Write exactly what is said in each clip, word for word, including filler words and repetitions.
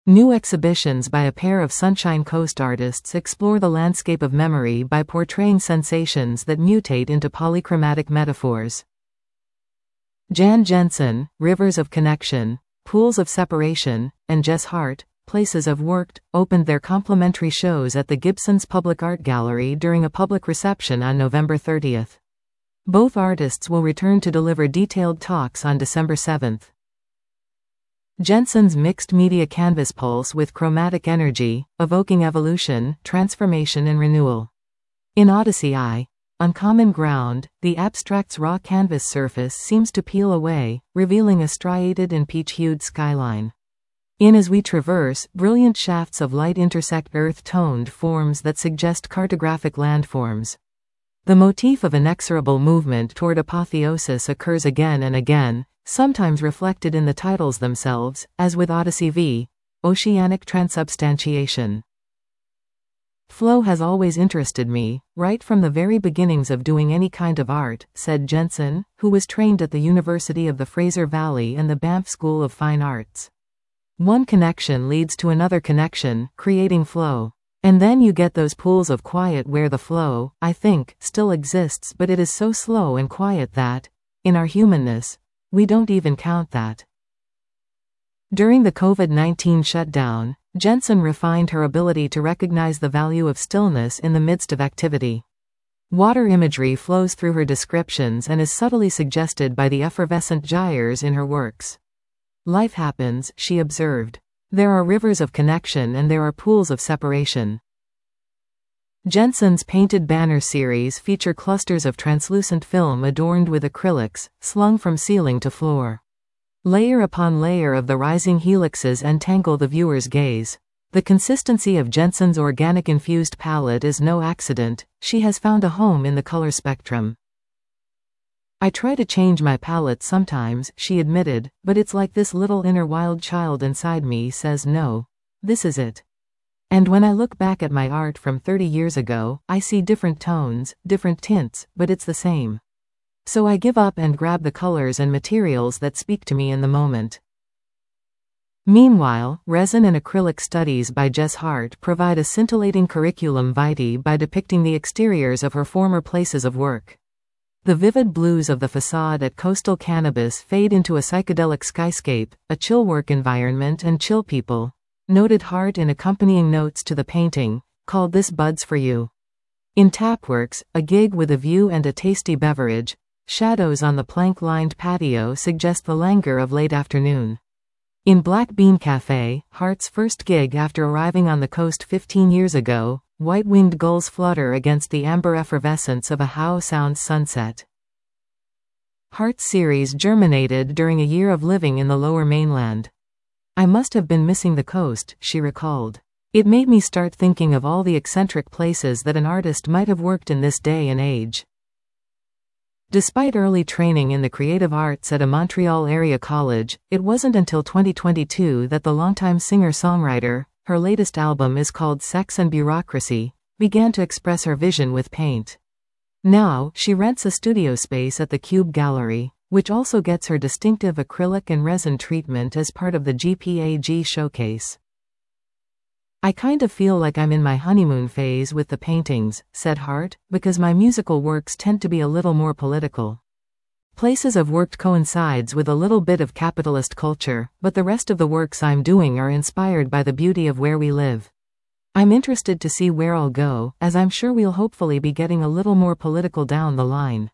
New exhibitions by a pair of Sunshine Coast artists explore the landscape of memory by portraying sensations that mutate into polychromatic metaphors. Jan Jensen, Rivers of Connection, Pools of Separation, and Jess Hart, Places of Worked, opened their complementary shows at the Gibsons Public Art Gallery during a public reception on November thirtieth. Both artists will return to deliver detailed talks on December seventh. Jensen's mixed media canvas pulse with chromatic energy, evoking evolution, transformation and renewal. In Odyssey I, On Common Ground, the abstract's raw canvas surface seems to peel away, revealing a striated and peach-hued skyline. In As We Traverse, brilliant shafts of light intersect earth-toned forms that suggest cartographic landforms. The motif of inexorable movement toward apotheosis occurs again and again, sometimes reflected in the titles themselves, as with Odyssey V, Oceanic Transubstantiation. Flow has always interested me, right from the very beginnings of doing any kind of art, said Jensen, who was trained at the University of the Fraser Valley and the Banff School of Fine Arts. One connection leads to another connection, creating flow. And then you get those pools of quiet where the flow, I think, still exists, but it is so slow and quiet that, in our humanness, we don't even count that. During the COVID nineteen shutdown, Jensen refined her ability to recognize the value of stillness in the midst of activity. Water imagery flows through her descriptions and is subtly suggested by the effervescent gyres in her works. Life happens, she observed. There are rivers of connection and there are pools of separation. Jensen's painted banner series feature clusters of translucent film adorned with acrylics, slung from ceiling to floor. Layer upon layer of the rising helixes entangle the viewer's gaze. The consistency of Jensen's organic-infused palette is no accident, she has found a home in the color spectrum. I try to change my palette sometimes, she admitted, but it's like this little inner wild child inside me says no. This is it. And when I look back at my art from thirty years ago, I see different tones, different tints, but it's the same. So I give up and grab the colors and materials that speak to me in the moment. Meanwhile, resin and acrylic studies by Jess Hart provide a scintillating curriculum vitae by depicting the exteriors of her former places of work. The vivid blues of the facade at Coastal Cannabis fade into a psychedelic skyscape, a chill work environment and chill people, noted Hart in accompanying notes to the painting, called This Buds for You. In Tapworks, a gig with a view and a tasty beverage, shadows on the plank-lined patio suggest the languor of late afternoon. In Black Bean Cafe, Hart's first gig after arriving on the coast fifteen years ago, white-winged gulls flutter against the amber effervescence of a Howe Sound sunset. Hart's series germinated during a year of living in the Lower Mainland. I must have been missing the coast, she recalled. It made me start thinking of all the eccentric places that an artist might have worked in this day and age. Despite early training in the creative arts at a Montreal area college, it wasn't until twenty twenty-two that the longtime singer-songwriter, her latest album is called Sex and Bureaucracy, began to express her vision with paint. Now, she rents a studio space at the Cube Gallery, which also gets her distinctive acrylic and resin treatment as part of the G P A G showcase. I kind of feel like I'm in my honeymoon phase with the paintings, said Hart, because my musical works tend to be a little more political. Places of Worked coincides with a little bit of capitalist culture, but the rest of the works I'm doing are inspired by the beauty of where we live. I'm interested to see where I'll go, as I'm sure we'll hopefully be getting a little more political down the line.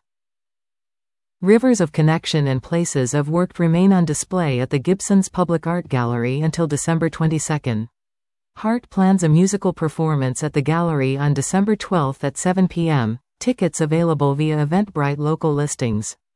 Rivers of Connection and Places of Worked remain on display at the Gibsons Public Art Gallery until December twenty-second. Hart plans a musical performance at the gallery on December twelfth at seven p m, tickets available via Eventbrite local listings.